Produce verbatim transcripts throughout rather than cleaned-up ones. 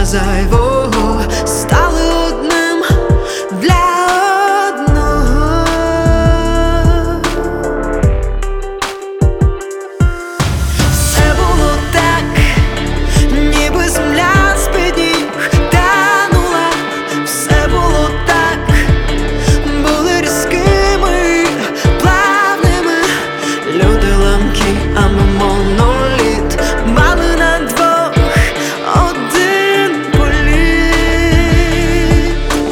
зайвого стали одним для одного. Все було так, ніби земля з-під ніг танула. Все було так, були різкими, плавними. Люди ламкі, а ми моноліт. Мали на двох один політ.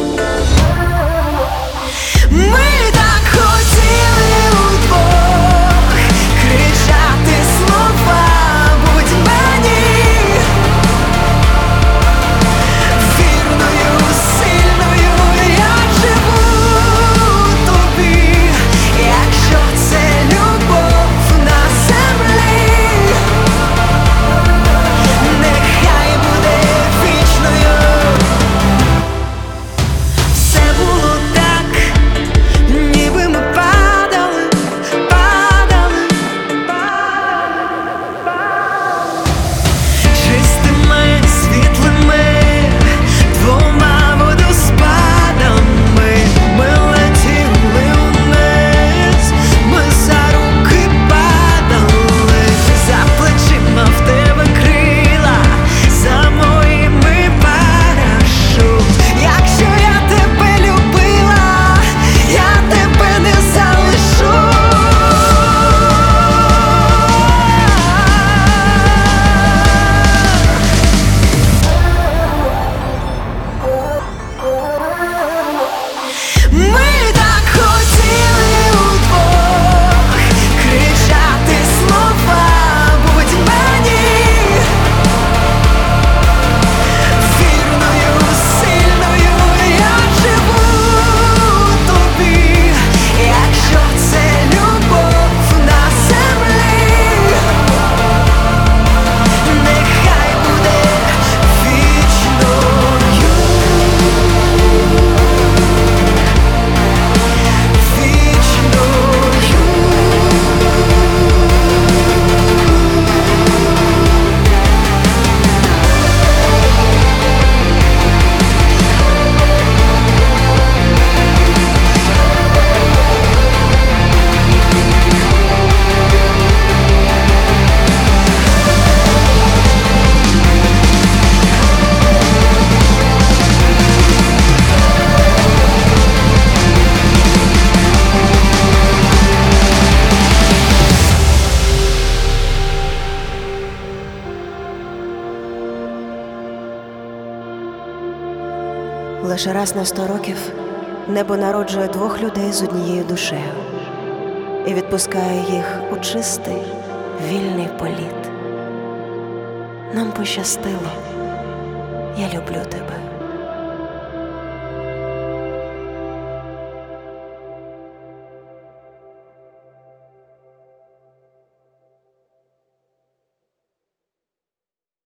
Ми так хотіли удвох кричати слова «Будь мені вірною, сильною, я живу тобі, якщо це любов на землі, нехай буде вічною». Все було так, ніби ми падали, падали, падали чистими, світлими двома водоспадами. Ми летіли вниз, ми за руки падали. За плечима в тебе крила, за моїми парашут. Якщо я тебе любила, я тебе не залишу. Ми так хотіли удвох кричати слова «Будь мені вірною, сильною, я живу тобі, якщо це любов на землі, нехай буде вічною, вічною. Лише раз на сто років небо народжує двох людей з однією душею і відпускає їх у чистий, вільний політ. Нам пощастило. Я люблю тебе.